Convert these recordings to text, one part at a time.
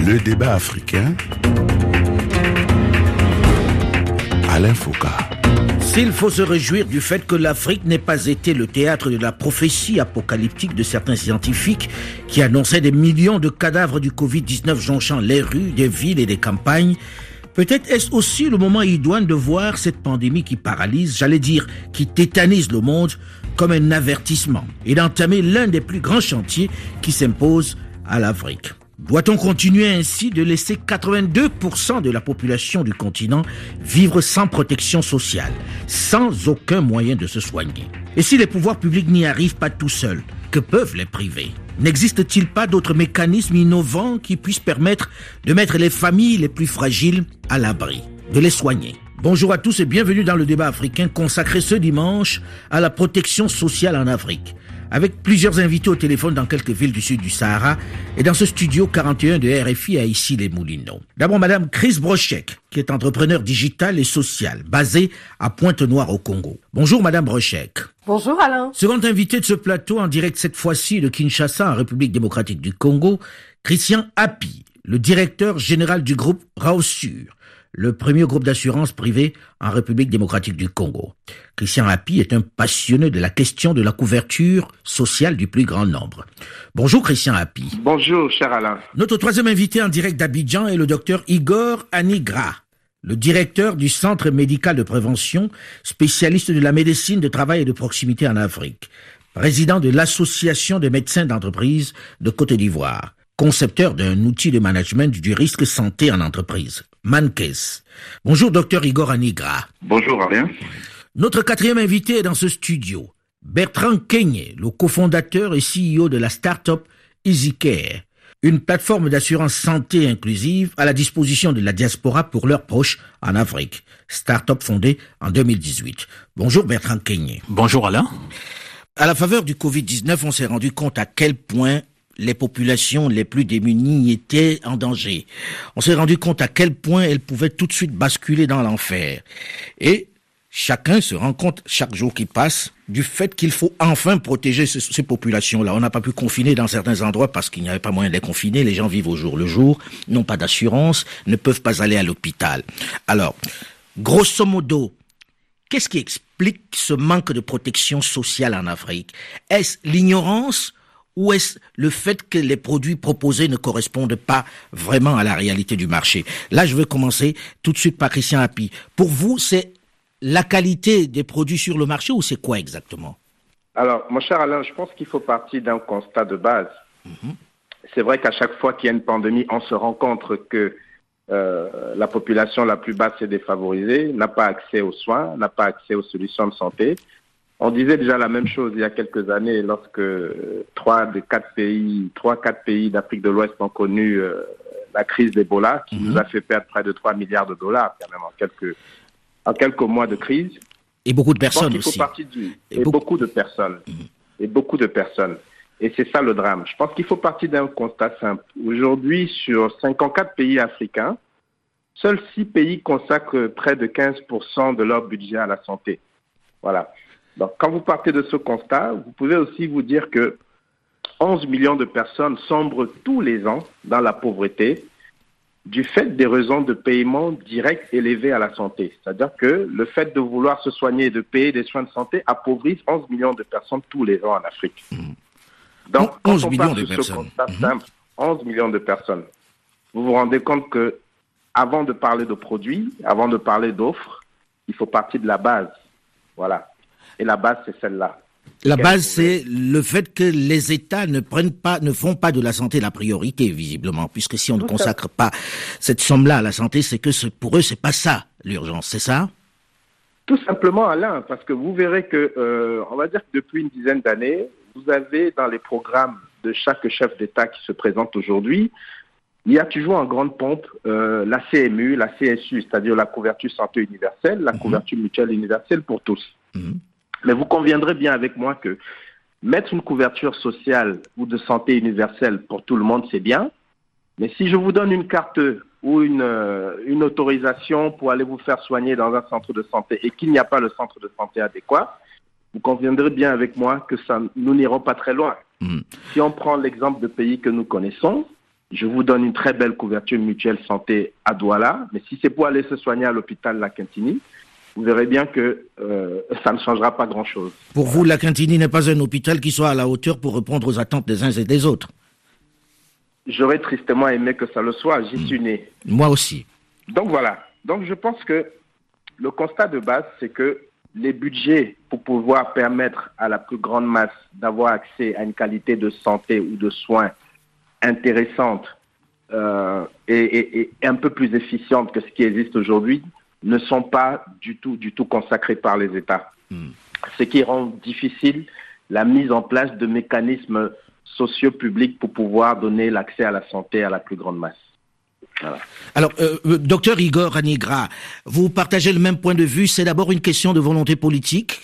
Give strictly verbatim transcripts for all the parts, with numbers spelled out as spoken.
Le débat africain. Alain Foucault. S'il faut se réjouir du fait que l'Afrique n'ait pas été le théâtre de la prophétie apocalyptique de certains scientifiques qui annonçaient des millions de cadavres du covid dix-neuf jonchant les rues, des villes et des campagnes, peut-être est-ce aussi le moment idoine de voir cette pandémie qui paralyse, j'allais dire qui tétanise le monde, comme un avertissement et d'entamer l'un des plus grands chantiers qui s'impose à l'Afrique. Doit-on continuer ainsi de laisser quatre-vingt-deux pour cent de la population du continent vivre sans protection sociale, sans aucun moyen de se soigner? Et si les pouvoirs publics n'y arrivent pas tout seuls, que peuvent les privés? N'existe-t-il pas d'autres mécanismes innovants qui puissent permettre de mettre les familles les plus fragiles à l'abri, de les soigner? Bonjour à tous et bienvenue dans le débat africain consacré ce dimanche à la protection sociale en Afrique, avec plusieurs invités au téléphone dans quelques villes du sud du Sahara et dans ce studio quarante et un de R F I à Issy-les-Moulineaux. D'abord, Madame Chris Brochek, qui est entrepreneur digital et social, basée à Pointe-Noire au Congo. Bonjour Madame Brochek. Bonjour Alain. Second invité de ce plateau, en direct cette fois-ci de Kinshasa, en République démocratique du Congo, Christian Hapi, le directeur général du groupe Raosur, le premier groupe d'assurance privée en République démocratique du Congo. Christian Hapi est un passionné de la question de la couverture sociale du plus grand nombre. Bonjour Christian Hapi. Bonjour cher Alain. Notre troisième invité en direct d'Abidjan est le docteur Igor Anigra, le directeur du Centre médical de prévention, spécialiste de la médecine de travail et de proximité en Afrique, président de l'Association des médecins d'entreprise de Côte d'Ivoire, concepteur d'un outil de management du risque santé en entreprise, Mankes. Bonjour docteur Igor Anigra. Bonjour Alain. Notre quatrième invité est dans ce studio, Bertrand Kenyé, le cofondateur et C E O de la start-up EasyCare, une plateforme d'assurance santé inclusive à la disposition de la diaspora pour leurs proches en Afrique, start-up fondée en deux mille dix-huit. Bonjour Bertrand Kenyé. Bonjour Alain. À la faveur du covid dix-neuf, on s'est rendu compte à quel point les populations les plus démunies étaient en danger. On s'est rendu compte à quel point elles pouvaient tout de suite basculer dans l'enfer. Et chacun se rend compte, chaque jour qui passe, du fait qu'il faut enfin protéger ces, ces populations-là. On n'a pas pu confiner dans certains endroits parce qu'il n'y avait pas moyen de les confiner. Les gens vivent au jour le jour, n'ont pas d'assurance, ne peuvent pas aller à l'hôpital. Alors, grosso modo, qu'est-ce qui explique ce manque de protection sociale en Afrique? Est-ce l'ignorance ou est-ce le fait que les produits proposés ne correspondent pas vraiment à la réalité du marché? Là, je vais commencer tout de suite par Christian Hapi. Pour vous, c'est la qualité des produits sur le marché ou c'est quoi exactement? Alors, mon cher Alain, je pense qu'il faut partir d'un constat de base. Mm-hmm. C'est vrai qu'à chaque fois qu'il y a une pandémie, on se rend compte que euh, la population la plus basse est défavorisée, n'a pas accès aux soins, n'a pas accès aux solutions de santé. On disait déjà la même chose il y a quelques années lorsque trois des quatre pays, trois, quatre pays d'Afrique de l'Ouest ont connu euh, la crise d'Ebola qui mm-hmm. nous a fait perdre près de trois milliards de dollars quand même en quelques, en quelques mois de crise. Et beaucoup de personnes il faut aussi. Partir du, et, et beaucoup, beaucoup de personnes. Mm-hmm. Et beaucoup de personnes. Et c'est ça le drame. Je pense qu'il faut partir d'un constat simple. Aujourd'hui, sur cinquante-quatre pays africains, seuls six pays consacrent près de quinze pour cent de leur budget à la santé. Voilà. Donc, quand vous partez de ce constat, vous pouvez aussi vous dire que onze millions de personnes sombrent tous les ans dans la pauvreté du fait des raisons de paiement direct élevés à la santé. C'est-à-dire que le fait de vouloir se soigner et de payer des soins de santé appauvrissent onze millions de personnes tous les ans en Afrique. Mmh. Donc, quand on part de ce constat simple, onze millions de personnes, vous vous rendez compte que avant de parler de produits, avant de parler d'offres, il faut partir de la base. Voilà. Et la base, c'est celle-là. La base, c'est le fait que les États ne prennent pas, ne font pas de la santé la priorité, visiblement, puisque si on ne consacre pas cette somme-là à la santé, c'est que pour eux, c'est pas ça l'urgence, c'est ça? Tout simplement, Alain, parce que vous verrez que, euh, on va dire que depuis une dizaine d'années, vous avez dans les programmes de chaque chef d'État qui se présente aujourd'hui, il y a toujours en grande pompe euh, la C M U, la C S U, c'est-à-dire la couverture santé universelle, la mmh. couverture mutuelle universelle pour tous. Mmh. Mais vous conviendrez bien avec moi que mettre une couverture sociale ou de santé universelle pour tout le monde, c'est bien. Mais si je vous donne une carte ou une, euh, une autorisation pour aller vous faire soigner dans un centre de santé et qu'il n'y a pas le centre de santé adéquat, vous conviendrez bien avec moi que ça, nous n'irons pas très loin. Mmh. Si on prend l'exemple de pays que nous connaissons, je vous donne une très belle couverture mutuelle santé à Douala, mais si c'est pour aller se soigner à l'hôpital La Quintini, vous verrez bien que euh, ça ne changera pas grand-chose. Pour vous, La Quintini n'est pas un hôpital qui soit à la hauteur pour répondre aux attentes des uns et des autres? J'aurais tristement aimé que ça le soit, j'y mmh. suis né. Moi aussi. Donc voilà, donc je pense que le constat de base, c'est que les budgets pour pouvoir permettre à la plus grande masse d'avoir accès à une qualité de santé ou de soins intéressante euh, et, et, et un peu plus efficiente que ce qui existe aujourd'hui, ne sont pas du tout, du tout consacrés par les États. Mmh. Ce qui rend difficile la mise en place de mécanismes sociaux publics pour pouvoir donner l'accès à la santé à la plus grande masse. Voilà. Alors, euh, docteur Igor Ranigra, vous partagez le même point de vue, c'est d'abord une question de volonté politique?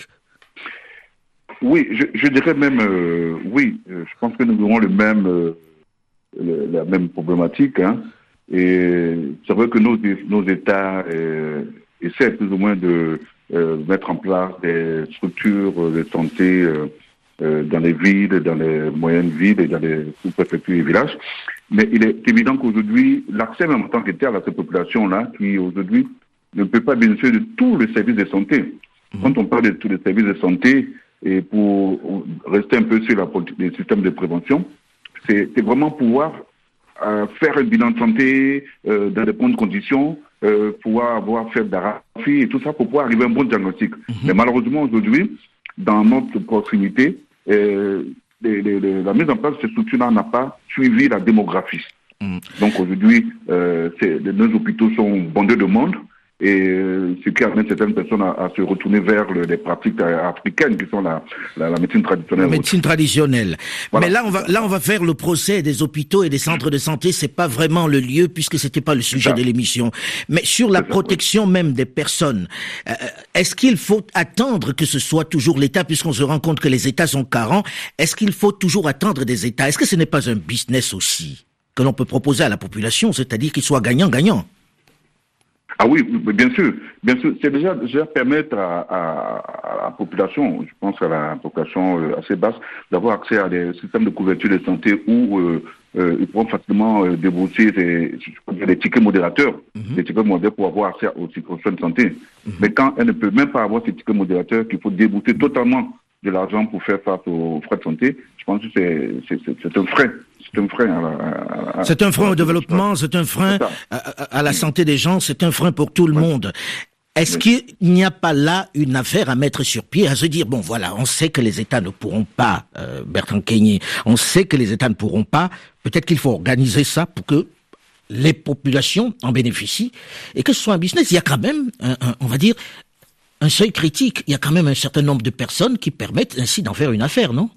Oui, je, je dirais même, euh, oui, je pense que nous aurons le même, euh, le, la même problématique, hein. Et c'est vrai que nos, nos États euh, essaient plus ou moins de euh, mettre en place des structures de santé euh, euh, dans les villes, dans les moyennes villes et dans les sous-préfectures et villages. Mais il est évident qu'aujourd'hui, l'accès même en tant que tel à cette population-là, qui aujourd'hui ne peut pas bénéficier de tous les services de santé. Mmh. Quand on parle de tous les services de santé, et pour rester un peu sur la, les systèmes de prévention, c'est, c'est vraiment pouvoir euh, faire un bilan de santé euh, dans de bonnes conditions, euh, pouvoir avoir fait de la raphie et tout ça pour pouvoir arriver à un bon diagnostic. Mmh. Mais malheureusement, aujourd'hui, dans notre proximité, euh, Les, les, les, la mise en place de ces structures-là n'a pas suivi la démographie. Mmh. Donc aujourd'hui, euh, c'est, nos hôpitaux sont bondés de monde et euh, ce qui amène certaines personnes à, à se retourner vers le, les pratiques africaines qui sont la, la, la médecine traditionnelle. La médecine traditionnelle. Voilà. Mais là, on va là, on va faire le procès des hôpitaux et des centres de santé. C'est pas vraiment le lieu puisque c'était pas le sujet de l'émission. Mais sur la protection même des personnes, euh, est-ce qu'il faut attendre que ce soit toujours l'État, puisqu'on se rend compte que les États sont carents? Est-ce qu'il faut toujours attendre des États? Est-ce que ce n'est pas un business aussi que l'on peut proposer à la population, c'est-à-dire qu'il soit gagnant-gagnant? Ah oui, bien sûr, bien sûr. C'est déjà, déjà permettre à, à, à la population, je pense à la population assez basse, d'avoir accès à des systèmes de couverture de santé où euh, euh, ils pourront facilement euh, débourser des, des tickets modérateurs, mm-hmm. des tickets modérateurs pour avoir accès aux, aux soins de santé. Mm-hmm. Mais quand elle ne peut même pas avoir ces tickets modérateurs, qu'il faut débourser totalement de l'argent pour faire face aux frais de santé, je pense que c'est, c'est, c'est, c'est un frein. C'est un frein à la, à, à, c'est un frein au développement, c'est un frein à, à, à la santé des gens, c'est un frein pour tout le oui. monde. Est-ce oui. qu'il n'y a pas là une affaire à mettre sur pied, à se dire, bon voilà, on sait que les États ne pourront pas, euh, Bertrand Keigné, on sait que les États ne pourront pas, peut-être qu'il faut organiser ça pour que les populations en bénéficient et que ce soit un business. Il y a quand même, un, un, on va dire, un seuil critique. Il y a quand même un certain nombre de personnes qui permettent ainsi d'en faire une affaire, non?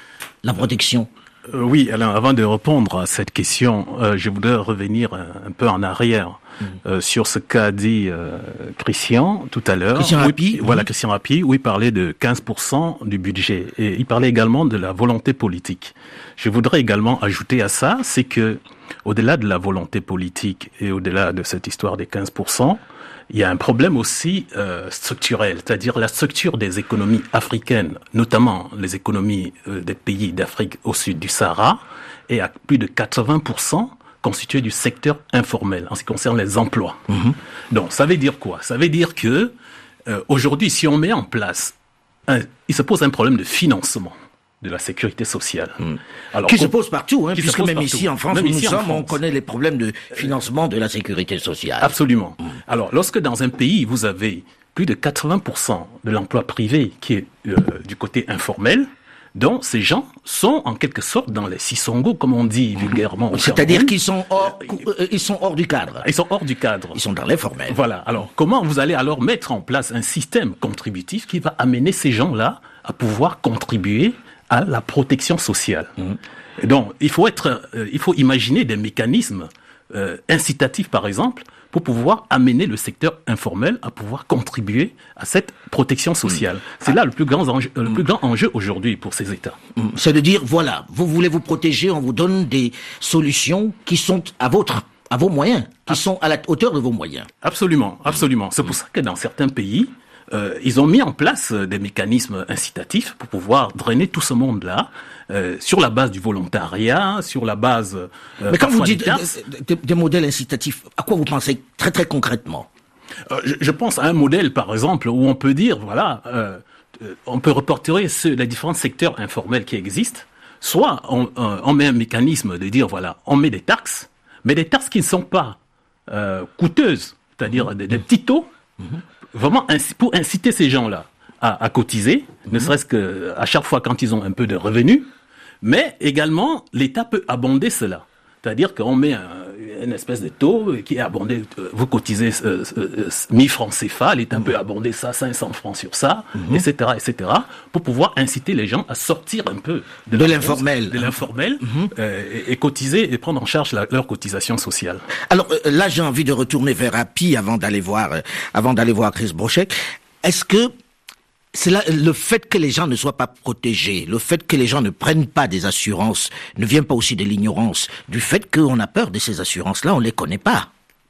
La protection. Euh, oui, alors avant de répondre à cette question, euh, je voudrais revenir un, un peu en arrière mmh. euh, sur ce qu'a dit euh, Christian tout à l'heure. Christian Rappi. Oui, voilà, Christian Rappi, où il parlait de quinze pour cent du budget. Et il parlait également de la volonté politique. Je voudrais également ajouter à ça, c'est que au-delà de la volonté politique et au-delà de cette histoire des quinze pour cent, il y a un problème aussi euh, structurel, c'est-à-dire la structure des économies africaines, notamment les économies euh, des pays d'Afrique au sud du Sahara, est à plus de quatre-vingts pour cent constituée du secteur informel en ce qui concerne les emplois. Mm-hmm. Donc, ça veut dire quoi? Ça veut dire que euh, aujourd'hui, si on met en place, un, il se pose un problème de financement de la sécurité sociale. Mmh. Alors, qui se pose partout, hein, puisque même partout. ici en France, même où nous sommes, France. on connaît les problèmes de financement de la sécurité sociale. Absolument. Mmh. Alors, lorsque dans un pays, vous avez plus de quatre-vingts pour cent de l'emploi privé qui est euh, du côté informel, donc ces gens sont en quelque sorte dans les sissongo, comme on dit vulgairement. C'est-à-dire qu'ils sont hors, euh, ils sont hors du cadre. Ils sont hors du cadre. Ils sont dans l'informel. Voilà. Alors, comment vous allez alors mettre en place un système contributif qui va amener ces gens-là à pouvoir contribuer à la protection sociale. Mmh. Donc, il faut être, euh, il faut imaginer des mécanismes euh, incitatifs, par exemple, pour pouvoir amener le secteur informel à pouvoir contribuer à cette protection sociale. Mmh. C'est ah. là le plus grand enjeu, euh, le plus grand enjeu aujourd'hui pour ces États. Mmh. C'est de dire, voilà, vous voulez vous protéger, on vous donne des solutions qui sont à votre, à vos moyens, qui ah. sont à la hauteur de vos moyens. Absolument, absolument. C'est pour ça que dans certains pays, euh, ils ont mis en place des mécanismes incitatifs pour pouvoir drainer tout ce monde-là euh, sur la base du volontariat, sur la base. Euh, Mais quand vous dites des, des, des modèles incitatifs, à quoi vous pensez très très concrètement? euh, je, je pense à un modèle, par exemple, où on peut dire, voilà, euh, on peut reporter ce, les différents secteurs informels qui existent. Soit on, on met un mécanisme de dire, voilà, on met des taxes, mais des taxes qui ne sont pas euh, coûteuses, c'est-à-dire des, des petits taux, mmh. vraiment pour inciter ces gens-là à, à cotiser, mmh. ne serait-ce qu'à chaque fois quand ils ont un peu de revenus, mais également l'État peut abonder cela. C'est-à-dire qu'on met un, une espèce de taux qui est abondé, vous cotisez euh, euh, mille francs C F A, l'État mmh. peut abonder ça, cinq cents francs sur ça, mmh. et cetera, et cetera, pour pouvoir inciter les gens à sortir un peu de, de l'informel, de l'informel mmh. euh, et, et cotiser et prendre en charge la, leur cotisation sociale. Alors euh, là, j'ai envie de retourner vers Happy avant d'aller voir, euh, avant d'aller voir Chris Brochek. Est-ce que c'est là, le fait que les gens ne soient pas protégés, le fait que les gens ne prennent pas des assurances, ne vient pas aussi de l'ignorance, du fait qu'on a peur de ces assurances-là, on ne les connaît pas?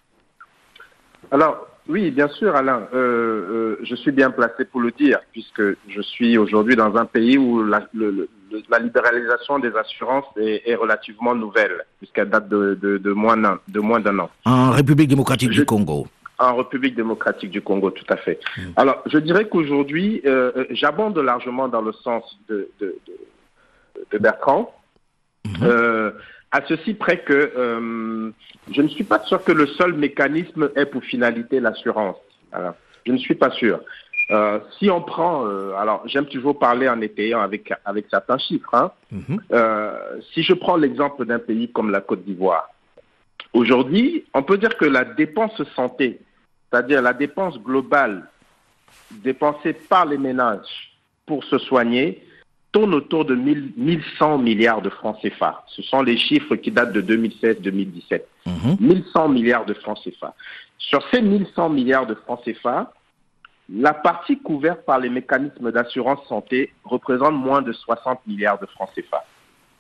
Alors, oui, bien sûr, Alain, euh, euh, je suis bien placé pour le dire, puisque je suis aujourd'hui dans un pays où la, le, le, la libéralisation des assurances est, est relativement nouvelle, puisqu'elle date de, de, de, moins d'un, de moins d'un an. En République démocratique je... du Congo. En République démocratique du Congo, tout à fait. Mmh. Alors, je dirais qu'aujourd'hui, euh, j'abonde largement dans le sens de, de, de, de Bertrand, mmh. euh, à ceci près que euh, je ne suis pas sûr que le seul mécanisme ait pour finalité l'assurance. Alors, je ne suis pas sûr. Euh, si on prend, euh, alors j'aime toujours parler en étayant avec, avec certains chiffres, hein. mmh. euh, si je prends l'exemple d'un pays comme la Côte d'Ivoire, aujourd'hui, on peut dire que la dépense santé, c'est-à-dire la dépense globale dépensée par les ménages pour se soigner, tourne autour de mille cent milliards de francs C F A. Ce sont les chiffres qui datent de deux mille seize deux mille dix-sept. Mmh. mille cent milliards de francs C F A. Sur ces mille cent milliards de francs C F A, la partie couverte par les mécanismes d'assurance santé représente moins de soixante milliards de francs C F A.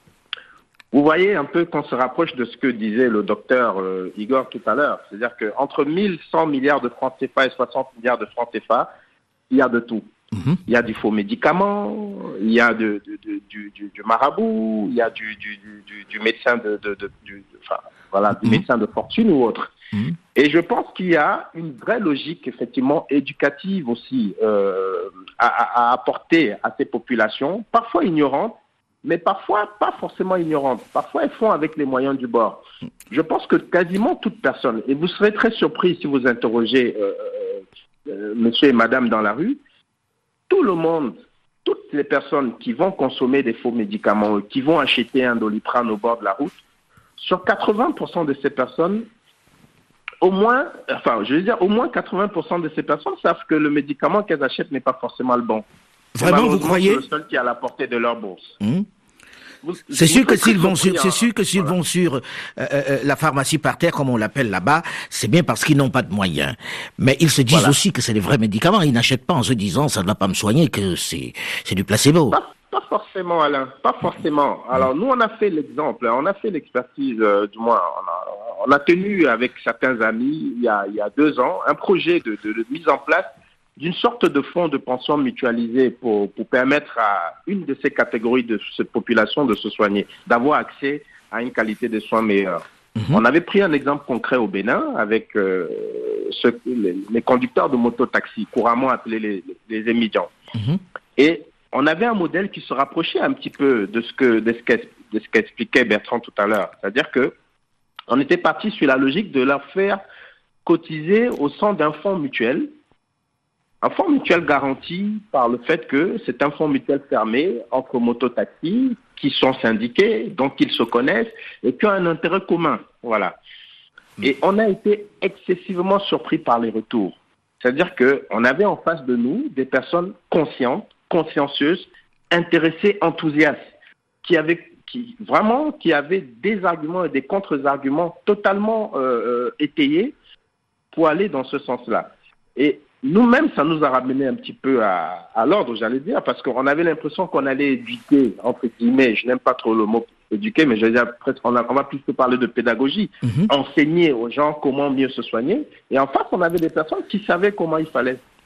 Vous voyez un peu qu'on se rapproche de ce que disait le docteur euh, Igor tout à l'heure. C'est-à-dire qu'entre mille cent milliards de francs C F A et soixante milliards de francs C F A, il y a de tout. Mmh. Il y a du faux médicament, il y a de, de, de, du, du, du marabout, il y a du, du, du, du médecin de, de, de, du, enfin, voilà, du mmh. médecin de fortune ou autre. Mmh. Et je pense qu'il y a une vraie logique, effectivement, éducative aussi euh, à, à, à apporter à ces populations, parfois ignorantes, mais parfois pas forcément ignorantes. Parfois, elles font avec les moyens du bord. Je pense que quasiment toute personne, et vous serez très surpris si vous interrogez euh, euh, monsieur et madame dans la rue, tout le monde, toutes les personnes qui vont consommer des faux médicaments, qui vont acheter un Doliprane au bord de la route, sur quatre-vingts pour cent de ces personnes, au moins, enfin, je veux dire, au moins quatre-vingts pour cent de ces personnes savent que le médicament qu'elles achètent n'est pas forcément le bon. Vraiment, vous croyez? C'est le seul qui est à la portée de leur bourse. Mmh. Vous, c'est, sûr que s'ils vont sur, c'est sûr que s'ils voilà. vont sur euh, euh, la pharmacie par terre, comme on l'appelle là-bas, c'est bien parce qu'ils n'ont pas de moyens. Mais ils se disent voilà. aussi que c'est des vrais médicaments. Ils n'achètent pas en se disant ça ne va pas me soigner, que c'est, c'est du placebo. Pas, pas forcément, Alain. Pas forcément. Alors nous, on a fait l'exemple, on a fait l'expertise, euh, du moins, on a, on a tenu avec certains amis il y a, il y a deux ans un projet de, de, de mise en place d'une sorte de fonds de pension mutualisé pour, pour permettre à une de ces catégories de cette population de se soigner, d'avoir accès à une qualité de soins meilleure. Mmh. On avait pris un exemple concret au Bénin avec euh, ce, les, les conducteurs de moto-taxi, couramment appelés les, les, les émigrants. Mmh. Et on avait un modèle qui se rapprochait un petit peu de ce que de ce qu'est, de ce qu'expliquait Bertrand tout à l'heure. C'est-à-dire que on était parti sur la logique de leur faire cotiser au sein d'un fonds mutuel. Un fonds mutuel garanti par le fait que c'est un fonds mutuel fermé entre mototaxis qui sont syndiqués, donc ils se connaissent et qui ont un intérêt commun. Voilà. Et on a été excessivement surpris par les retours. C'est-à-dire qu'on avait en face de nous des personnes conscientes, consciencieuses, intéressées, enthousiastes, qui avaient qui vraiment qui avaient des arguments et des contre-arguments totalement euh, étayés pour aller dans ce sens-là. Et nous-mêmes, ça nous a ramené un petit peu à, à l'ordre, j'allais dire, parce qu'on avait l'impression qu'on allait éduquer, entre guillemets, je n'aime pas trop le mot éduquer, mais je veux dire, presque, on, a, on va plus parler de pédagogie, mm-hmm. enseigner aux gens comment mieux se soigner. Et en face, on avait des personnes qui savaient comment il fallait.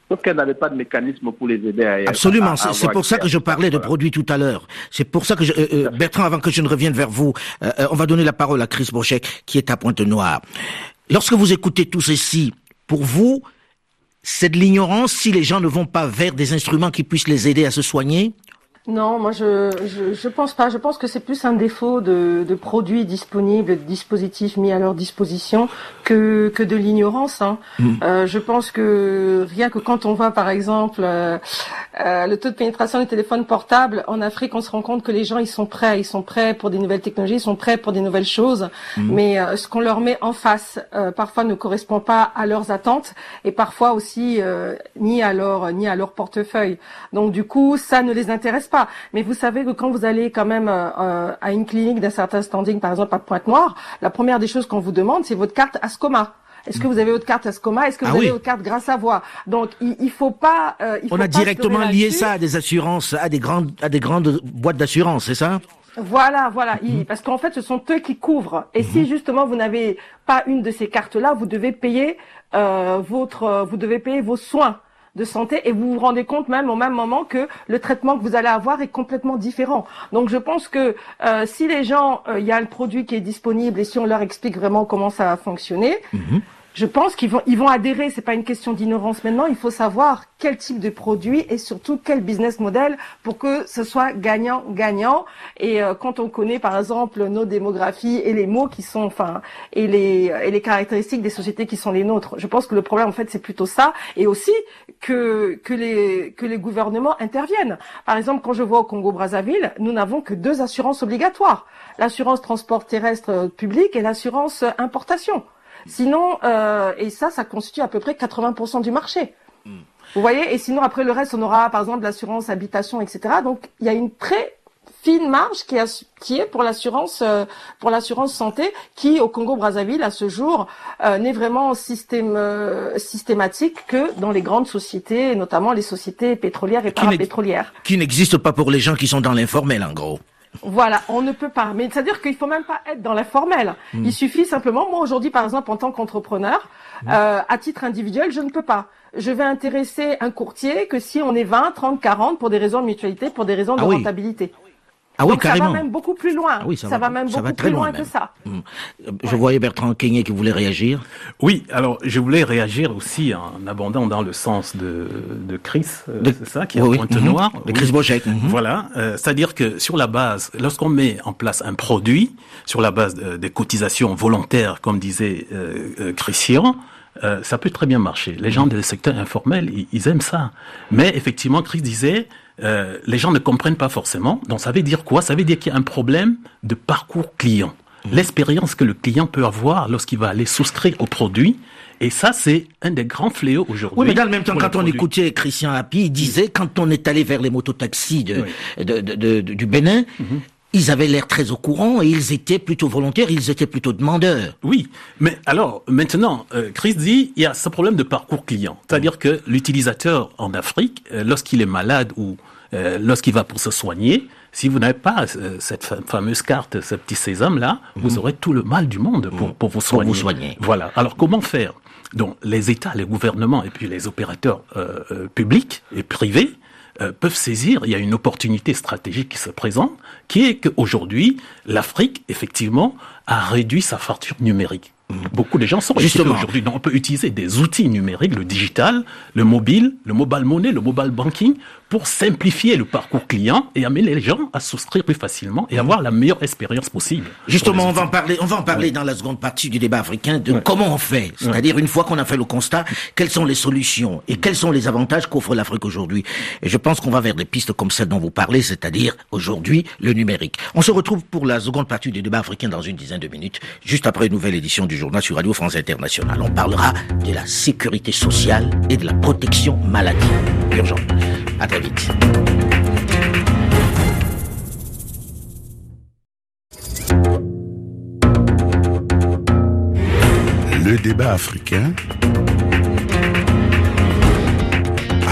sauf qu'elle n'avait pas de mécanisme pour les aider à... Absolument, à, à c'est, c'est pour ça que je parlais de voilà. produits tout à l'heure. C'est pour ça que, je, euh, euh, Bertrand, avant que je ne revienne vers vous, euh, on va donner la parole à Chris Brochek, qui est à Pointe-Noire. Lorsque vous écoutez tout ceci, pour vous, c'est de l'ignorance si les gens ne vont pas vers des instruments qui puissent les aider à se soigner? Non, moi je, je je pense pas. Je pense que c'est plus un défaut de, de produits disponibles, de dispositifs mis à leur disposition que que de l'ignorance. Hein. Mmh. Euh, je pense que rien que quand on voit par exemple euh, euh, le taux de pénétration des téléphones portables en Afrique, on se rend compte que les gens ils sont prêts, ils sont prêts pour des nouvelles technologies, ils sont prêts pour des nouvelles choses. Mmh. Mais euh, ce qu'on leur met en face euh, parfois ne correspond pas à leurs attentes et parfois aussi euh, ni à leur ni à leur portefeuille. Donc du coup, ça ne les intéresse pas. Mais vous savez que quand vous allez quand même euh, à une clinique d'un certain standing, par exemple à Pointe-Noire, la première des choses qu'on vous demande, c'est votre carte Ascoma. Est-ce que vous avez votre carte Ascoma? Est-ce que vous ah avez oui. votre carte Grâce à Voix? Donc il, il faut pas. Euh, il On faut a pas directement lié ça à des assurances, à des grandes, à des grandes boîtes d'assurance, c'est ça? Voilà, voilà, mmh. parce qu'en fait, ce sont eux qui couvrent. Et mmh. si justement vous n'avez pas une de ces cartes-là, vous devez payer euh, votre, vous devez payer vos soins de santé et vous vous rendez compte même au même moment que le traitement que vous allez avoir est complètement différent. Donc je pense que euh, si les gens, il euh, y a le produit qui est disponible et si on leur explique vraiment comment ça va fonctionner, mmh. je pense qu'ils vont ils vont adhérer. C'est pas une question d'ignorance maintenant. Il faut savoir quel type de produit et surtout quel business model pour que ce soit gagnant-gagnant. Et euh, quand on connaît par exemple nos démographies et les mots qui sont, enfin, et les et les caractéristiques des sociétés qui sont les nôtres, je pense que le problème en fait c'est plutôt ça. Et aussi que que les que les gouvernements interviennent. Par exemple, quand je vois au Congo-Brazzaville, nous n'avons que deux assurances obligatoires: l'assurance transport terrestre public et l'assurance importation. Sinon, euh, et ça, ça constitue à peu près quatre-vingts pour cent du marché. Mm. Vous voyez, et sinon après le reste, on aura par exemple l'assurance habitation, et cetera. Donc il y a une très fine marge qui, a, qui est pour l'assurance, euh, pour l'assurance santé, qui au Congo-Brazzaville à ce jour euh, n'est vraiment système, euh, systématique que dans les grandes sociétés, et notamment les sociétés pétrolières et parapétrolières. Qui n'existe pas pour les gens qui sont dans l'informel, en gros. Voilà, on ne peut pas. Mais c'est-à-dire qu'il faut même pas être dans l'informel. Mmh. Il suffit simplement, moi aujourd'hui par exemple en tant qu'entrepreneur, mmh. euh, à titre individuel, je ne peux pas. Je vais intéresser un courtier que si on est vingt, trente, quarante pour des raisons de mutualité, pour des raisons de ah oui. rentabilité. Ah oui, Donc carrément. ça va même beaucoup plus loin. Ah oui, ça, ça va, va même beaucoup va plus loin, loin que ça. Mmh. Je ouais. voyais Bertrand Keigné qui voulait réagir. Oui, alors je voulais réagir aussi en abondant dans le sens de, de Chris, de... c'est ça, qui est oui, à Pointe-Noire. Mmh. De Chris oui. Brochek. Mmh. Voilà, euh, c'est-à-dire que sur la base, lorsqu'on met en place un produit, sur la base de, des cotisations volontaires, comme disait euh, euh, Christian, euh, ça peut très bien marcher. Les gens du secteur informel, ils, ils aiment ça. Mais effectivement, Chris disait... Euh, les gens ne comprennent pas forcément. Donc ça veut dire quoi? Ça veut dire qu'il y a un problème de parcours client. Mmh. L'expérience que le client peut avoir lorsqu'il va aller souscrire au produit. Et ça, c'est un des grands fléaux aujourd'hui. Oui, mais dans le même temps, quand on produits. écoutait Christian Hapi, il disait, quand on est allé vers les mototaxis de, oui. de, de, de, de, du Bénin, mmh. ils avaient l'air très au courant et ils étaient plutôt volontaires, ils étaient plutôt demandeurs. Oui, mais alors, maintenant, euh, Chris dit, il y a ce problème de parcours client. C'est-à-dire que l'utilisateur en Afrique, euh, lorsqu'il est malade ou euh, lorsqu'il va pour se soigner, si vous n'avez pas euh, cette fameuse carte, ce petit sésame-là, mmh. vous aurez tout le mal du monde pour, pour vous soigner. Pour vous soigner. Voilà. Alors, comment faire? Donc, les États, les gouvernements et puis les opérateurs euh, euh, publics et privés Euh, peuvent saisir, il y a une opportunité stratégique qui se présente, qui est qu'aujourd'hui, l'Afrique, effectivement, a réduit sa facture numérique. Mmh. Beaucoup de gens sont équipés aujourd'hui. Donc, on peut utiliser des outils numériques, le digital, le mobile, le mobile money, le mobile banking, pour simplifier le parcours client et amener les gens à souscrire plus facilement et avoir la meilleure expérience possible. Justement, on va en parler, on va en parler oui. dans la seconde partie du débat africain de oui. comment on fait. C'est-à-dire, oui. une fois qu'on a fait le constat, quelles sont les solutions et quels sont les avantages qu'offre l'Afrique aujourd'hui. Et je pense qu'on va vers des pistes comme celle dont vous parlez, c'est-à-dire, aujourd'hui, le numérique. On se retrouve pour la seconde partie du débat africain dans une dizaine de minutes, juste après une nouvelle édition du journal sur Radio France Internationale. On parlera de la sécurité sociale et de la protection maladie urgente. À très vite. Le débat africain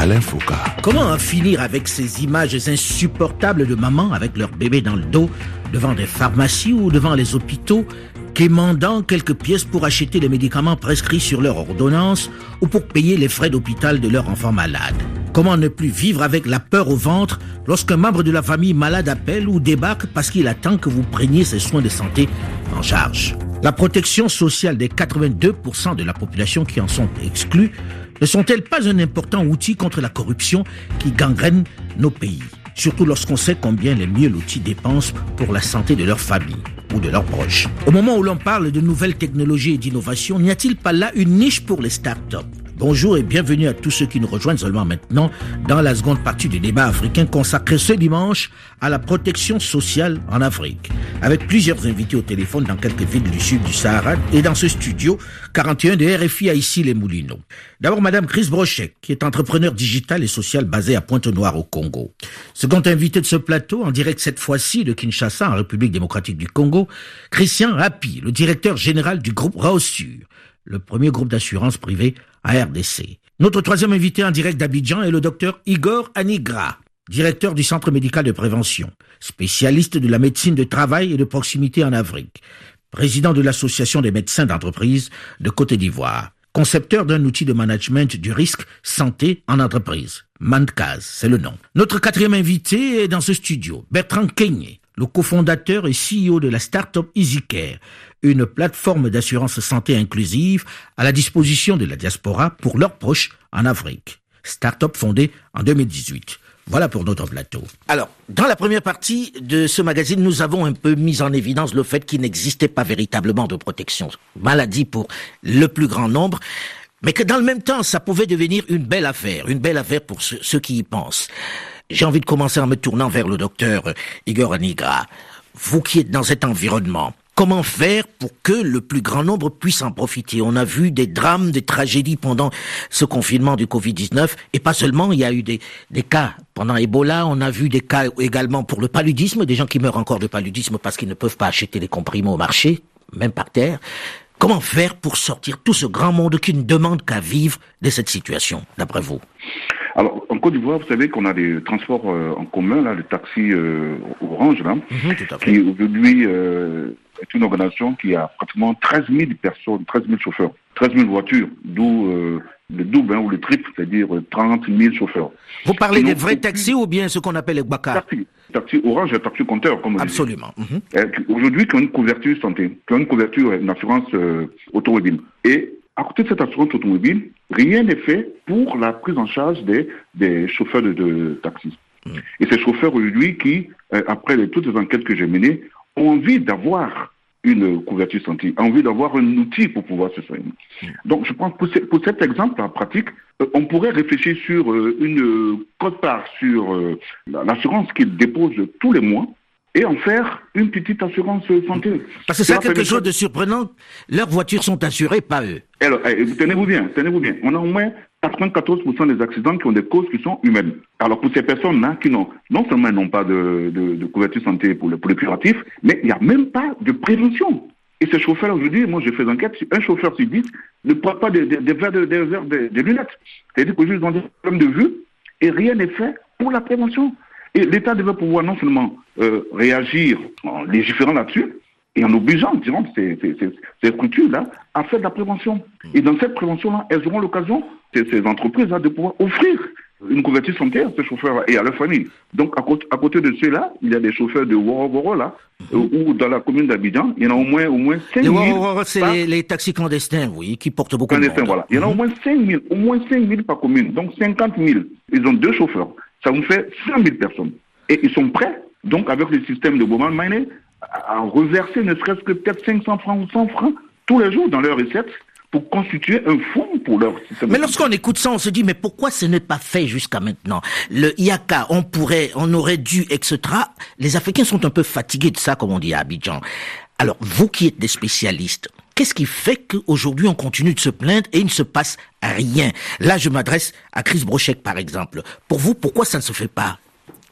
Alain Foucault. Comment en finir avec ces images insupportables de mamans avec leur bébé dans le dos, devant des pharmacies ou devant les hôpitaux, quémandant quelques pièces pour acheter les médicaments prescrits sur leur ordonnance ou pour payer les frais d'hôpital de leur enfant malade? Comment ne plus vivre avec la peur au ventre lorsqu'un membre de la famille malade appelle ou débarque parce qu'il attend que vous preniez ses soins de santé en charge? La protection sociale des quatre-vingt-deux pour cent de la population qui en sont exclus ne sont-elles pas un important outil contre la corruption qui gangrène nos pays? Surtout lorsqu'on sait combien les mieux lotis dépensent pour la santé de leur famille ou de leurs proches. Au moment où l'on parle de nouvelles technologies et d'innovation, n'y a-t-il pas là une niche pour les start-up? Bonjour et bienvenue à tous ceux qui nous rejoignent seulement maintenant dans la seconde partie du débat africain consacré ce dimanche à la protection sociale en Afrique. Avec plusieurs invités au téléphone dans quelques villes du sud du Sahara et dans ce studio quarante et un de R F I à Issy-les-Moulineaux. D'abord, Madame Chris Brochek, qui est entrepreneur digital et social basée à Pointe-Noire au Congo. Second invité de ce plateau, en direct cette fois-ci de Kinshasa en République démocratique du Congo, Christian Rapi, le directeur général du groupe Raosur, le premier groupe d'assurance privée à R D C. Notre troisième invité en direct d'Abidjan est le docteur Igor Anigra, directeur du Centre médical de prévention, spécialiste de la médecine de travail et de proximité en Afrique, président de l'Association des médecins d'entreprise de Côte d'Ivoire, concepteur d'un outil de management du risque santé en entreprise. Mandcaz, c'est le nom. Notre quatrième invité est dans ce studio, Bertrand Keigné, le cofondateur et C E O de la start-up EasyCare, une plateforme d'assurance santé inclusive à la disposition de la diaspora pour leurs proches en Afrique. Start-up fondée en deux mille dix-huit. Voilà pour notre plateau. Alors, dans la première partie de ce magazine, nous avons un peu mis en évidence le fait qu'il n'existait pas véritablement de protection maladie pour le plus grand nombre, mais que dans le même temps, ça pouvait devenir une belle affaire, une belle affaire pour ceux, ceux qui y pensent. J'ai envie de commencer en me tournant vers le docteur Igor Anigra. Vous qui êtes dans cet environnement, comment faire pour que le plus grand nombre puisse en profiter? On a vu des drames, des tragédies pendant ce confinement du covid dix-neuf, et pas seulement, il y a eu des, des cas pendant Ebola, on a vu des cas également pour le paludisme, des gens qui meurent encore de paludisme parce qu'ils ne peuvent pas acheter les comprimés au marché, même par terre. Comment faire pour sortir tout ce grand monde qui ne demande qu'à vivre de cette situation, d'après vous? Alors, en Côte d'Ivoire, vous savez qu'on a des transports euh, en commun, là, le taxi euh, Orange, là, mmh, tout à fait. qui aujourd'hui euh, est une organisation qui a pratiquement treize mille personnes, treize mille chauffeurs, treize mille voitures, d'où euh, le double hein, ou le triple, c'est-à-dire trente mille chauffeurs. Vous parlez Sinon, des vrais taxis ou bien ce qu'on appelle les Gbaka? Taxi, taxi Orange et taxi compteur, comme on dit. Absolument. Mmh. Euh, aujourd'hui, qui ont une couverture santé, qui ont une couverture, une assurance euh, automobile. Et à côté de cette assurance automobile, rien n'est fait pour la prise en charge des, des chauffeurs de, de taxi. Mmh. Et ces chauffeurs aujourd'hui qui, euh, après les, toutes les enquêtes que j'ai menées, ont envie d'avoir une couverture santé, ont envie d'avoir un outil pour pouvoir se soigner. Mmh. Donc je pense que pour, ce, pour cet exemple en pratique, euh, on pourrait réfléchir sur euh, une euh, quote-part sur euh, l'assurance qu'ils déposent tous les mois, et en faire une petite assurance santé. Parce que c'est quelque chose de surprenant, leurs voitures sont assurées, pas eux. Alors, eh, tenez-vous bien, tenez-vous bien. On a au moins quatre-vingt-quatorze pour cent des accidents qui ont des causes qui sont humaines. Alors pour ces personnes-là qui n'ont, non seulement n'ont pas de, de, de couverture santé pour le, pour le curatif, mais il n'y a même pas de prévention. Et ces chauffeurs aujourd'hui, moi j'ai fait enquête, un chauffeur sur dix ne porte pas des, des, des verres de, des, des, des lunettes. C'est-à-dire qu'aujourd'hui ils ont des problèmes de vue et rien n'est fait pour la prévention. Et l'État devait pouvoir non seulement euh, réagir en légiférant là-dessus, et en obligeant, disons, ces, ces, ces, ces structures-là à faire de la prévention. Et dans cette prévention-là, elles auront l'occasion, ces, ces entreprises-là, de pouvoir offrir une couverture santé à ces chauffeurs et à leur famille. Donc, à côté, à côté de ceux-là, il y a des chauffeurs de Woro là, mmh. euh, ou dans la commune d'Abidjan, il y en a au moins, au moins cinq mille. Les Woro c'est par... les, les taxis clandestins, oui, qui portent beaucoup de monde. Voilà. Il y en a mmh. au moins cinq mille, au moins cinq mille par commune, donc cinquante mille. Ils ont deux chauffeurs. Ça vous fait cent mille personnes. Et ils sont prêts, donc avec le système de mobile money, à reverser ne serait-ce que peut-être cinq cents francs ou cent francs tous les jours dans leurs recettes pour constituer un fonds pour leur système. Mais lorsqu'on écoute ça, on se dit, mais pourquoi ce n'est pas fait jusqu'à maintenant? Le I A C A, on pourrait, on aurait dû, et cetera. Les Africains sont un peu fatigués de ça, comme on dit à Abidjan. Alors, vous qui êtes des spécialistes, qu'est-ce qui fait qu'aujourd'hui on continue de se plaindre et il ne se passe rien? Là, je m'adresse à Chris Brochek, par exemple. Pour vous, pourquoi ça ne se fait pas?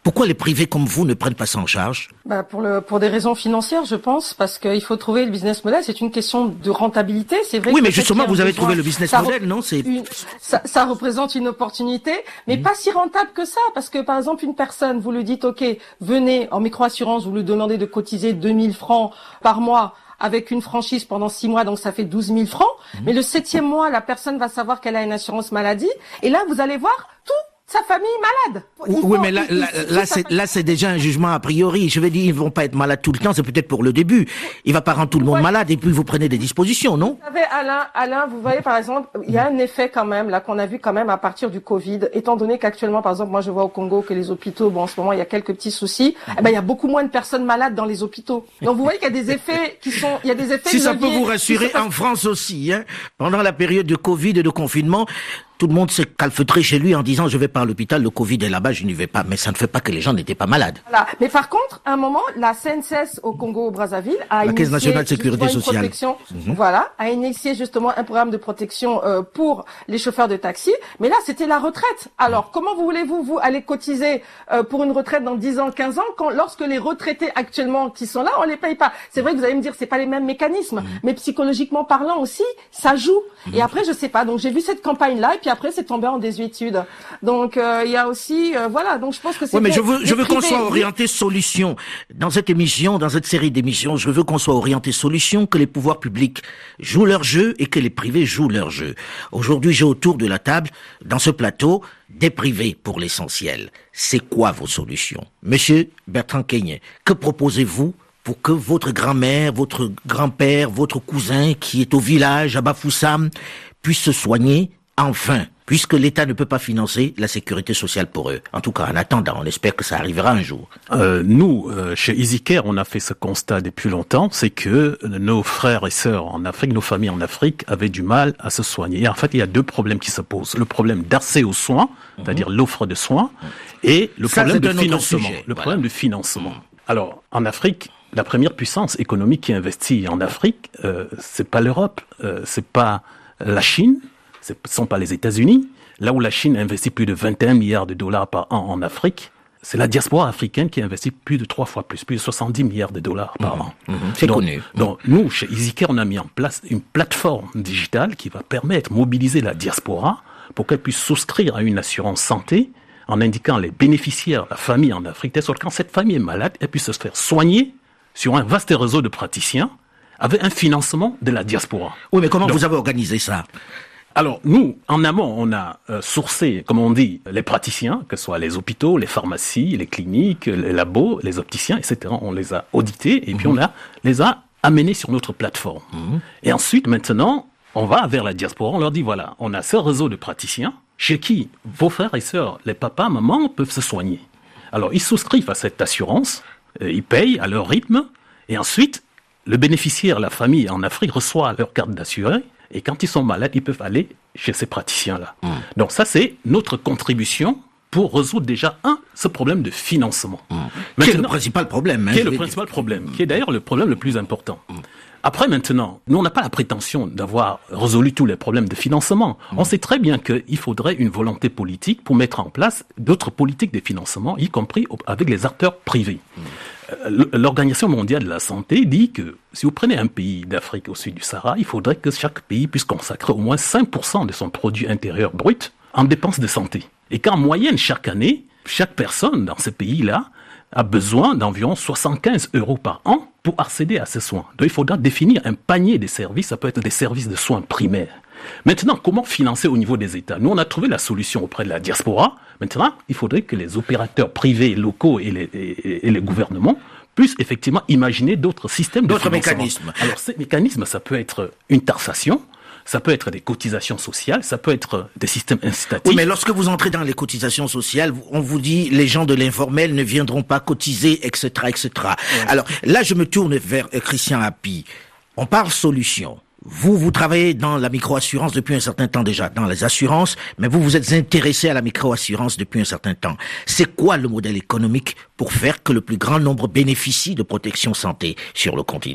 Pourquoi les privés comme vous ne prennent pas ça en charge? Bah pour le pour des raisons financières, je pense, parce qu'il faut trouver le business model. C'est une question de rentabilité. C'est vrai. Oui, que mais justement, vous avez besoin, trouvé le business model, non? C'est une, ça, ça représente une opportunité, mais mmh. pas si rentable que ça, parce que par exemple, une personne, vous lui dites, ok, venez en microassurance, vous lui demandez de cotiser deux mille francs par mois. Avec une franchise pendant six mois, donc ça fait douze mille francs. Mmh. Mais le septième mois, la personne va savoir qu'elle a une assurance maladie. Et là, vous allez voir tout sa famille malade. Il oui, faut, mais là, il, là, il, là, c'est, là, c'est déjà un jugement a priori. Je vais dire, ils vont pas être malades tout le temps. C'est peut-être pour le début. Il va pas rendre tout le monde ouais. malade et puis vous prenez des dispositions, non? Vous savez, Alain, Alain, vous voyez, par exemple, il y a un effet quand même, là, qu'on a vu quand même à partir du Covid, étant donné qu'actuellement, par exemple, moi, je vois au Congo que les hôpitaux, bon, en ce moment, il y a quelques petits soucis. Mm-hmm. Eh ben, il y a beaucoup moins de personnes malades dans les hôpitaux. Donc, vous voyez qu'il y a des effets qui sont, il y a des effets. Si ça peut vous rassurer, en France aussi, hein, pendant la période de Covid et de confinement, tout le monde s'est calfeutré chez lui en disant je vais pas à l'hôpital, le Covid est là-bas, je n'y vais pas. Mais ça ne fait pas que les gens n'étaient pas malades. Voilà. Mais par contre, à un moment, la C N S S au Congo-Brazzaville a la Caisse nationale de sécurité sociale, mmh. voilà, a initié justement un programme de protection euh, pour les chauffeurs de taxi. Mais là, c'était la retraite. Alors, mmh. comment vous voulez-vous vous aller cotiser euh, pour une retraite dans dix ans, quinze ans, quand lorsque les retraités actuellement qui sont là, on les paye pas. C'est vrai que vous allez me dire, c'est pas les mêmes mécanismes, mmh. mais psychologiquement parlant aussi, ça joue. Mmh. Et après, je sais pas. Donc, j'ai vu cette campagne-là, et puis après c'est tombé en désuétude. Donc euh, il y a aussi euh, voilà, donc je pense que c'est Oui, mais je veux je veux qu'on soit orienté solution dans cette émission, dans cette série d'émissions, je veux qu'on soit orienté solution, que les pouvoirs publics jouent leur jeu et que les privés jouent leur jeu. Aujourd'hui, j'ai autour de la table dans ce plateau des privés pour l'essentiel. C'est quoi vos solutions? Monsieur Bertrand Keigné, que proposez-vous pour que votre grand-mère, votre grand-père, votre cousin qui est au village à Bafoussam puisse se soigner enfin, puisque l'État ne peut pas financer la sécurité sociale pour eux. En tout cas, en attendant, on espère que ça arrivera un jour. Euh, nous, euh, chez EasyCare, on a fait ce constat depuis longtemps, c'est que nos frères et sœurs en Afrique, nos familles en Afrique, avaient du mal à se soigner. Et en fait, il y a deux problèmes qui se posent. Le problème d'accès aux soins, mmh. c'est-à-dire l'offre de soins, et le ça, problème de financement. Sujet, le voilà. problème de financement. Alors, en Afrique, la première puissance économique qui investit en Afrique, euh, c'est pas l'Europe, euh, c'est pas la Chine, ce ne sont pas les États-Unis. Là où la Chine investit plus de vingt et un milliards de dollars par an en Afrique, c'est la diaspora africaine qui investit plus de trois fois plus, plus de soixante-dix milliards de dollars par mmh, an. Mmh, c'est donc, connu. Donc, nous, chez EasyCare, on a mis en place une plateforme digitale qui va permettre de mobiliser la diaspora pour qu'elle puisse souscrire à une assurance santé en indiquant les bénéficiaires, la famille en Afrique, telle sorte que quand cette famille est malade, elle puisse se faire soigner sur un vaste réseau de praticiens avec un financement de la diaspora. Oui, mais comment donc, vous avez organisé ça? Alors, nous, en amont, on a euh, sourcé, comme on dit, les praticiens, que ce soit les hôpitaux, les pharmacies, les cliniques, les labos, les opticiens, et cetera. On les a audités et mmh. puis on a, les a amenés sur notre plateforme. Mmh. Et ensuite, maintenant, on va vers la diaspora, on leur dit, voilà, on a ce réseau de praticiens chez qui vos frères et sœurs, les papas, mamans, peuvent se soigner. Alors, ils souscrivent à cette assurance, euh, ils payent à leur rythme, et ensuite, le bénéficiaire, la famille en Afrique, reçoit leur carte d'assuré. Et quand ils sont malades, ils peuvent aller chez ces praticiens-là. Mmh. Donc ça, c'est notre contribution pour résoudre déjà, un, ce problème de financement. Mmh. Maintenant, qui est le principal problème. Hein, qui est le principal dire. problème, mmh. qui est d'ailleurs le problème le plus important. Mmh. Après, maintenant, nous, on n'a pas la prétention d'avoir résolu tous les problèmes de financement. Mmh. On sait très bien qu'il faudrait une volonté politique pour mettre en place d'autres politiques de financement, y compris avec les acteurs privés. Mmh. L'Organisation mondiale de la santé dit que si vous prenez un pays d'Afrique au sud du Sahara, il faudrait que chaque pays puisse consacrer au moins cinq pour cent de son produit intérieur brut en dépenses de santé. Et qu'en moyenne, chaque année, chaque personne dans ces pays-là a besoin d'environ soixante-quinze euros par an pour accéder à ces soins. Donc il faudra définir un panier de services, ça peut être des services de soins primaires. Maintenant, comment financer au niveau des États? Nous, on a trouvé la solution auprès de la diaspora. Maintenant, il faudrait que les opérateurs privés, locaux et les, et, et les gouvernements puissent effectivement imaginer d'autres systèmes de financement. D'autres mécanismes. Alors, ces mécanismes, ça peut être une taxation, ça peut être des cotisations sociales, ça peut être des systèmes incitatifs. Oui, mais lorsque vous entrez dans les cotisations sociales, on vous dit les gens de l'informel ne viendront pas cotiser, et cetera, et cetera. Ouais. Alors là, je me tourne vers Christian Hapi. On parle solution. Vous, vous travaillez dans la microassurance depuis un certain temps déjà, dans les assurances, mais vous vous êtes intéressé à la microassurance depuis un certain temps. C'est quoi le modèle économique pour faire que le plus grand nombre bénéficie de protection santé sur le continent?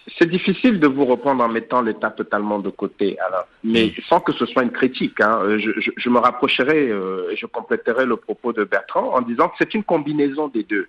C'est difficile de vous reprendre en mettant l'État totalement de côté, alors, mais sans que ce soit une critique. Hein. Je, je, je me rapprocherai euh, et je compléterai le propos de Bertrand en disant que c'est une combinaison des deux.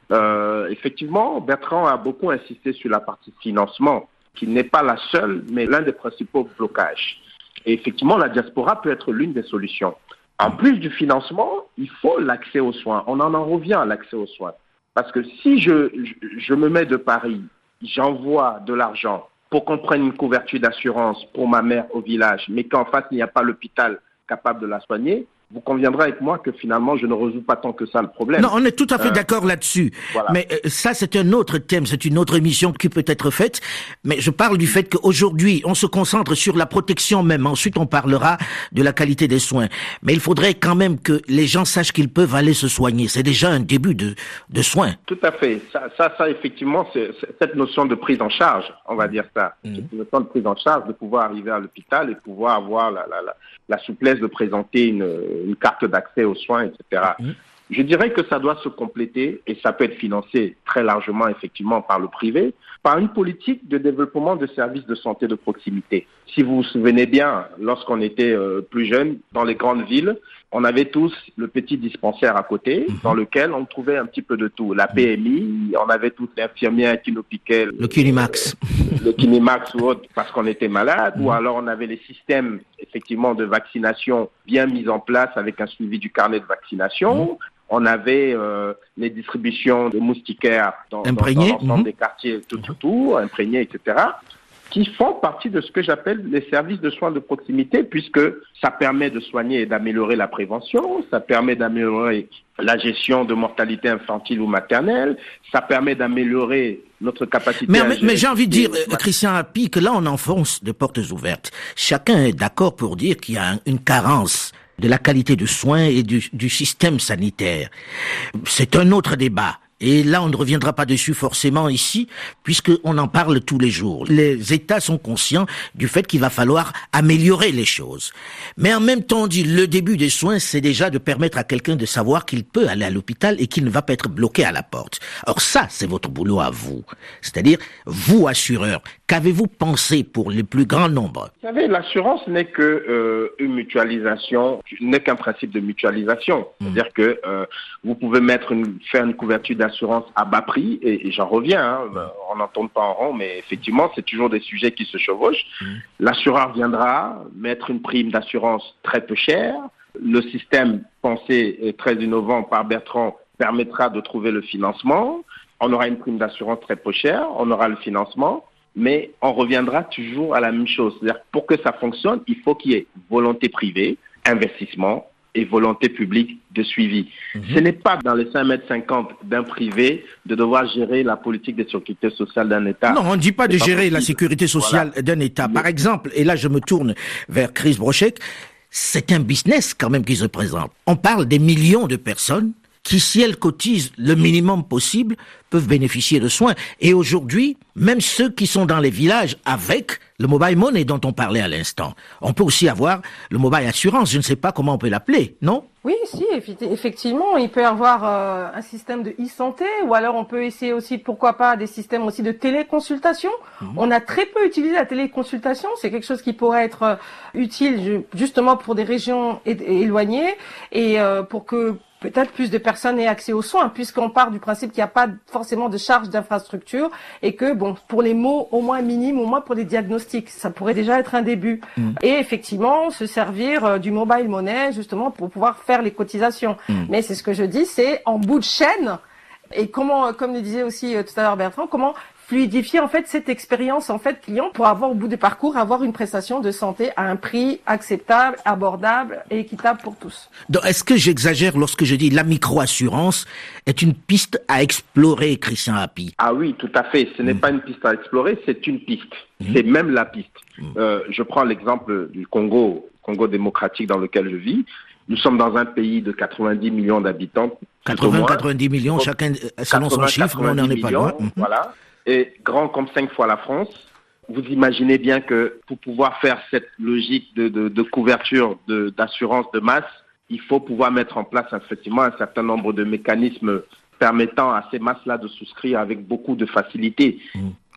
Euh, effectivement, Bertrand a beaucoup insisté sur la partie financement, qui n'est pas la seule, mais l'un des principaux blocages. Et effectivement, la diaspora peut être l'une des solutions. En plus du financement, il faut l'accès aux soins. On en en revient à l'accès aux soins. Parce que si je, je, je me mets de Paris, j'envoie de l'argent pour qu'on prenne une couverture d'assurance pour ma mère au village, mais qu'en face, il n'y a pas l'hôpital capable de la soigner, vous conviendrez avec moi que finalement, je ne résous pas tant que ça le problème. Non, on est tout à fait euh, d'accord là-dessus. Voilà. Mais euh, ça, c'est un autre thème, c'est une autre émission qui peut être faite. Mais je parle du fait qu'aujourd'hui, on se concentre sur la protection même. Ensuite, on parlera de la qualité des soins. Mais il faudrait quand même que les gens sachent qu'ils peuvent aller se soigner. C'est déjà un début de, de soins. Tout à fait. Ça, ça, ça effectivement, c'est, c'est cette notion de prise en charge, on va dire ça. Mmh. C'est une notion de prise en charge, de pouvoir arriver à l'hôpital et pouvoir avoir la, la, la, la souplesse de présenter une une carte d'accès aux soins, et cetera. Mmh. Je dirais que ça doit se compléter et ça peut être financé très largement, effectivement, par le privé, par une politique de développement de services de santé de proximité. Si vous vous souvenez bien, lorsqu'on était euh, plus jeune, dans les grandes villes, on avait tous le petit dispensaire à côté, mmh. dans lequel on trouvait un petit peu de tout. La P M I, on avait tous l'infirmière qui nous piquait le, le Kinimax, euh, le Kinimax ou autre parce qu'on était malade, mmh. ou alors on avait les systèmes effectivement de vaccination bien mis en place avec un suivi du carnet de vaccination. Mmh. On avait euh, les distributions de moustiquaires dans, dans, dans l'ensemble mmh. des quartiers, tout, tout, tout, imprégnés, et cetera, qui font partie de ce que j'appelle les services de soins de proximité, puisque ça permet de soigner et d'améliorer la prévention, ça permet d'améliorer la gestion de mortalité infantile ou maternelle, ça permet d'améliorer notre capacité mais, à mais, mais j'ai envie de dire, euh, Christian Hapi, que là on enfonce des portes ouvertes. Chacun est d'accord pour dire qu'il y a un, une carence de la qualité de soins et du, du système sanitaire. C'est un autre débat. Et là, on ne reviendra pas dessus forcément ici, puisqu'on en parle tous les jours. Les États sont conscients du fait qu'il va falloir améliorer les choses. Mais en même temps, on dit, le début des soins, c'est déjà de permettre à quelqu'un de savoir qu'il peut aller à l'hôpital et qu'il ne va pas être bloqué à la porte. Or ça, c'est votre boulot à vous. C'est-à-dire, vous, assureurs, qu'avez-vous pensé pour le plus grand nombre? Vous savez, l'assurance n'est que euh, une mutualisation, n'est qu'un principe de mutualisation. Mmh. C'est-à-dire que euh, vous pouvez mettre une, faire une couverture d'assurance à bas prix, et, et j'en reviens, hein, on n'en tourne pas en rond, mais effectivement, c'est toujours des sujets qui se chevauchent. Mmh. L'assureur viendra mettre une prime d'assurance très peu chère. Le système pensé et très innovant par Bertrand permettra de trouver le financement. On aura une prime d'assurance très peu chère, on aura le financement. Mais on reviendra toujours à la même chose. C'est-à-dire, pour que ça fonctionne, il faut qu'il y ait volonté privée, investissement et volonté publique de suivi. Mmh. Ce n'est pas dans les cinq mètres cinquante d'un privé de devoir gérer la politique de sécurité sociale d'un État. Non, on ne dit pas de pas gérer possible. La sécurité sociale voilà. d'un État. Par exemple, et là je me tourne vers Chris Brochek, c'est un business quand même qui se présente. On parle des millions de personnes qui, si elles cotisent le minimum possible, peuvent bénéficier de soins. Et aujourd'hui, même ceux qui sont dans les villages avec le mobile money dont on parlait à l'instant, on peut aussi avoir le mobile assurance, je ne sais pas comment on peut l'appeler, non? Oui, si, effectivement, il peut y avoir euh, un système de e-santé, ou alors on peut essayer aussi, pourquoi pas, des systèmes aussi de téléconsultation. Mmh. On a très peu utilisé la téléconsultation, c'est quelque chose qui pourrait être euh, utile justement pour des régions é- éloignées, et euh, pour que peut-être plus de personnes aient accès aux soins, puisqu'on part du principe qu'il n'y a pas forcément de charge d'infrastructure et que, bon, pour les mots au moins minimes, au moins pour les diagnostics, ça pourrait déjà être un début. Mmh. Et effectivement, se servir euh, du mobile money, justement, pour pouvoir faire les cotisations. Mmh. Mais c'est ce que je dis, c'est en bout de chaîne. Et comment, comme le disait aussi euh, tout à l'heure Bertrand, comment fluidifier en fait cette expérience en fait client pour avoir au bout du parcours avoir une prestation de santé à un prix acceptable, abordable et équitable pour tous. Donc, est-ce que j'exagère lorsque je dis la micro-assurance est une piste à explorer, Christian Hapi? Ah oui, tout à fait. Ce n'est mmh. pas une piste à explorer, c'est une piste. Mmh. C'est même la piste. Mmh. Euh, je prends l'exemple du Congo, Congo démocratique dans lequel je vis. Nous sommes dans un pays de quatre-vingt-dix millions d'habitants. quatre-vingts à quatre-vingt-dix millions, chacun selon son chiffre, mais on n'en est pas loin. Mmh. Voilà. Et grand comme cinq fois la France. Vous imaginez bien que pour pouvoir faire cette logique de, de, de couverture, de, d'assurance de masse, il faut pouvoir mettre en place effectivement un certain nombre de mécanismes permettant à ces masses-là de souscrire avec beaucoup de facilité. Mmh.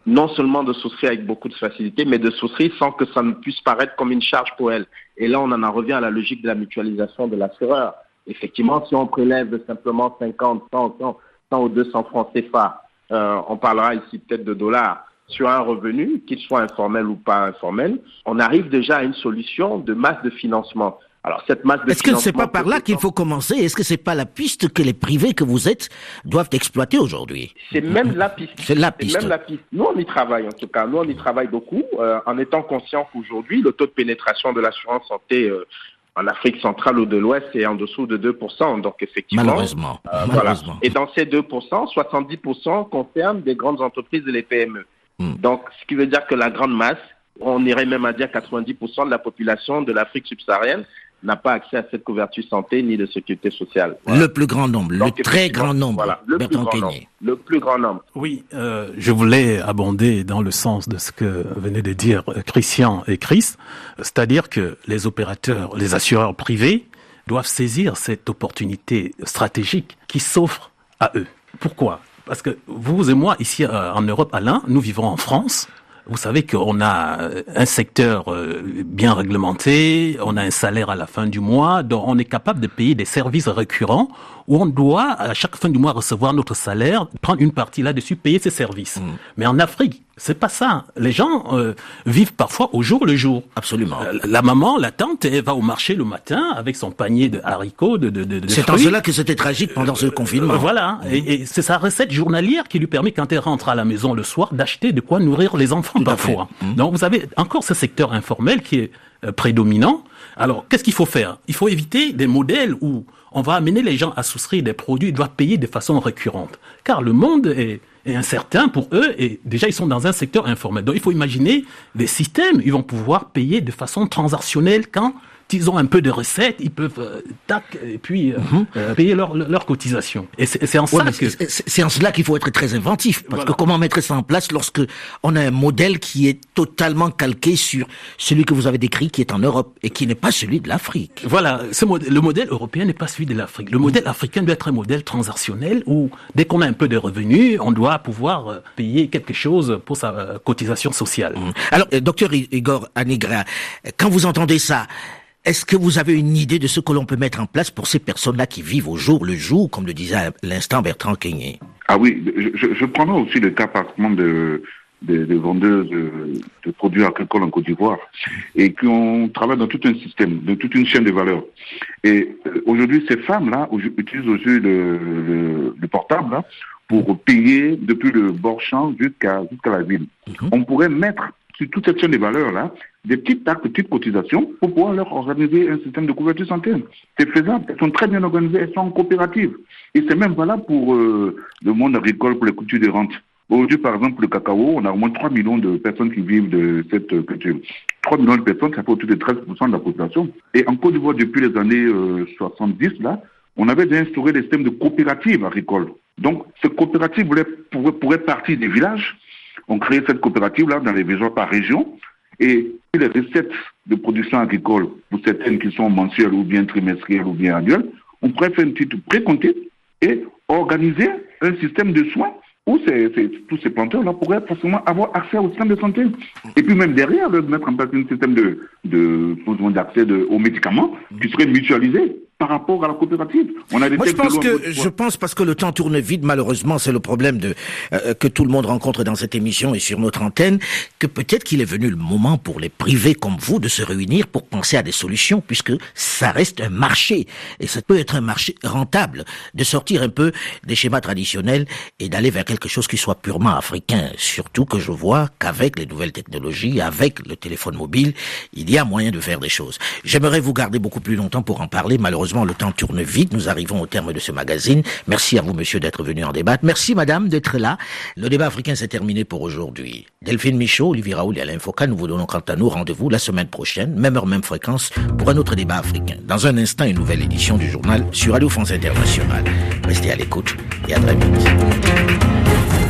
non seulement de souscrire avec beaucoup de facilité, mais de souscrire sans que ça ne puisse paraître comme une charge pour elle. Et là, on en revient à la logique de la mutualisation de l'assureur. Effectivement, si on prélève simplement cinquante, cent, cent, cent ou deux cents francs C F A, euh, on parlera ici peut-être de dollars, sur un revenu, qu'il soit informel ou pas informel, on arrive déjà à une solution de masse de financement. Alors, cette masse de Est-ce que c'est pas par là qu'il faut commencer? Est-ce que c'est pas la piste que les privés que vous êtes doivent exploiter aujourd'hui? C'est même la piste. C'est la piste. C'est même la piste. Nous, on y travaille, en tout cas. Nous, on y travaille beaucoup, euh, en étant conscient qu'aujourd'hui, le taux de pénétration de l'assurance santé euh, en Afrique centrale ou de l'Ouest est en dessous de deux pour cent. Donc, effectivement. Malheureusement. Euh, Malheureusement. Voilà. Et dans ces deux pour cent, soixante-dix pour cent concernent des grandes entreprises et les P M E. Hmm. Donc, ce qui veut dire que la grande masse, on irait même à dire quatre-vingt-dix pour cent de la population de l'Afrique subsaharienne n'a pas accès à cette couverture santé ni de sécurité sociale. Voilà. Le plus grand nombre, Donc, le très grand nombre, voilà, le Bertrand plus grand Keigné. nombre, le plus grand nombre. Oui, euh, je voulais abonder dans le sens de ce que venaient de dire Christian et Chris, c'est-à-dire que les opérateurs, les assureurs privés doivent saisir cette opportunité stratégique qui s'offre à eux. Pourquoi ? Parce que vous et moi, ici euh, en Europe, Alain, nous vivons en France. Vous savez qu'on a un secteur bien réglementé, on a un salaire à la fin du mois, donc on est capable de payer des services récurrents où on doit, à chaque fin du mois, recevoir notre salaire, prendre une partie là-dessus, payer ses services. Mmh. Mais en Afrique, c'est pas ça. Les gens euh, vivent parfois au jour le jour. Absolument. Euh, la maman, la tante, elle va au marché le matin avec son panier de haricots, de, de, de, de C'est fruits. en cela que c'était tragique pendant ce confinement. Euh, voilà. Mmh. Et, et c'est sa recette journalière qui lui permet, quand elle rentre à la maison le soir, d'acheter de quoi nourrir les enfants Tout parfois. Mmh. Donc vous avez encore ce secteur informel qui est euh, prédominant. Alors, qu'est-ce qu'il faut faire ? Il faut éviter des modèles où on va amener les gens à souscrire des produits et doivent payer de façon récurrente. Car le monde est, est incertain pour eux et déjà ils sont dans un secteur informel. Donc il faut imaginer des systèmes, ils vont pouvoir payer de façon transactionnelle quand ils ont un peu de recettes, ils peuvent euh, tac et puis euh, mm-hmm. euh, payer leur, leur cotisation. Et c'est, c'est en ça ouais, que c'est, c'est en cela qu'il faut être très inventif, parce voilà. que comment mettre ça en place lorsque on a un modèle qui est totalement calqué sur celui que vous avez décrit, qui est en Europe et qui n'est pas celui de l'Afrique. Voilà, ce modèle, le modèle européen n'est pas celui de l'Afrique. Le modèle africain doit être un modèle transactionnel où dès qu'on a un peu de revenus, on doit pouvoir euh, payer quelque chose pour sa euh, cotisation sociale. Mmh. Alors, euh, docteur Igor Anigra, quand vous entendez ça, est-ce que vous avez une idée de ce que l'on peut mettre en place pour ces personnes-là qui vivent au jour le jour, comme le disait à l'instant Bertrand Keigné? Ah oui, je, je prendrai aussi le cas par exemple de, de, de vendeuses de, de produits agricoles en Côte d'Ivoire et qui ont travaillé dans tout un système, de toute une chaîne de valeur. Et euh, aujourd'hui, ces femmes-là utilisent aussi le, le, le portable là, pour payer depuis le bord-champ jusqu'à, jusqu'à la ville. Mm-hmm. On pourrait mettre sur toute cette chaîne de valeur-là des petites taxes, des petites cotisations pour pouvoir leur organiser un système de couverture santé. C'est faisable, elles sont très bien organisées, elles sont coopératives. Et c'est même valable pour euh, le monde agricole, pour les cultures de rente. Aujourd'hui, par exemple, le cacao, on a au moins trois millions de personnes qui vivent de cette culture. trois millions de personnes, ça fait autour de treize pour cent de la population. Et en Côte d'Ivoire, depuis les années euh, soixante-dix, là, on avait déjà instauré des systèmes de coopératives agricoles. Donc, ces coopératives pourraient, pourraient partir des villages. On crée cette coopérative-là dans les régions par région. Et les recettes de production agricole, pour certaines qui sont mensuelles ou bien trimestrielles ou bien annuelles, on pourrait faire une petite précomptée et organiser un système de soins où ces, ces, tous ces planteurs-là pourraient facilement avoir accès au système de santé. Et puis même derrière, mettre en place un système de, de, d'accès de, aux médicaments qui serait mutualisé par rapport à la coopérative. On a des Moi, je pense que, je pense parce que le temps tourne vite, malheureusement, c'est le problème de, euh, que tout le monde rencontre dans cette émission et sur notre antenne, que peut-être qu'il est venu le moment pour les privés comme vous de se réunir pour penser à des solutions, puisque ça reste un marché. Et ça peut être un marché rentable, de sortir un peu des schémas traditionnels et d'aller vers quelque chose qui soit purement africain. Surtout que je vois qu'avec les nouvelles technologies, avec le téléphone mobile, il y a moyen de faire des choses. J'aimerais vous garder beaucoup plus longtemps pour en parler, malheureusement, le temps tourne vite. Nous arrivons au terme de ce magazine. Merci à vous, monsieur, d'être venu en débattre. Merci, madame, d'être là. Le débat africain s'est terminé pour aujourd'hui. Delphine Michaud, Olivier Raoul et Alain Foucault, nous vous donnons quant à nous rendez-vous la semaine prochaine, même heure, même fréquence, pour un autre débat africain. Dans un instant, une nouvelle édition du journal sur Radio France Internationale. Restez à l'écoute et à très vite.